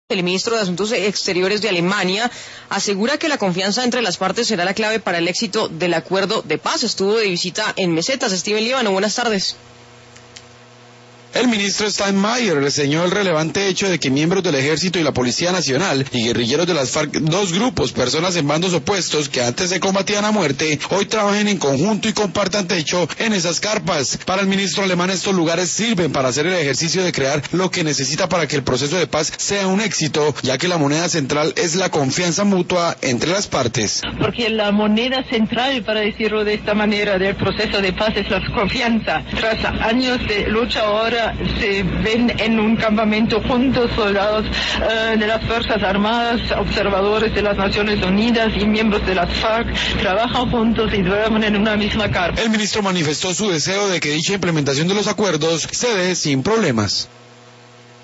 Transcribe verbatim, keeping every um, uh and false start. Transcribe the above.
El ministro de Asuntos Exteriores de Alemania asegura que la confianza entre las partes será la clave para el éxito del acuerdo de paz. Estuvo de visita en Mesetas. Steven Líbano, buenas tardes. El ministro Steinmeier reseñó el relevante hecho de que miembros del Ejército y la Policía Nacional y guerrilleros de las FARC, dos grupos, personas en bandos opuestos que antes se combatían a muerte, hoy trabajen en conjunto y compartan techo en esas carpas. Para el ministro alemán, estos lugares sirven para hacer el ejercicio de crear lo que necesita para que el proceso de paz sea un éxito, ya que la moneda central es la confianza mutua entre las partes. Porque la moneda central, para decirlo de esta manera, del proceso de paz es la confianza. Tras años de lucha ahora se ven en un campamento juntos soldados eh, de las Fuerzas Armadas, observadores de las Naciones Unidas y miembros de las FARC, trabajan juntos y duermen en una misma carpa. El ministro manifestó su deseo de que dicha implementación de los acuerdos se dé sin problemas.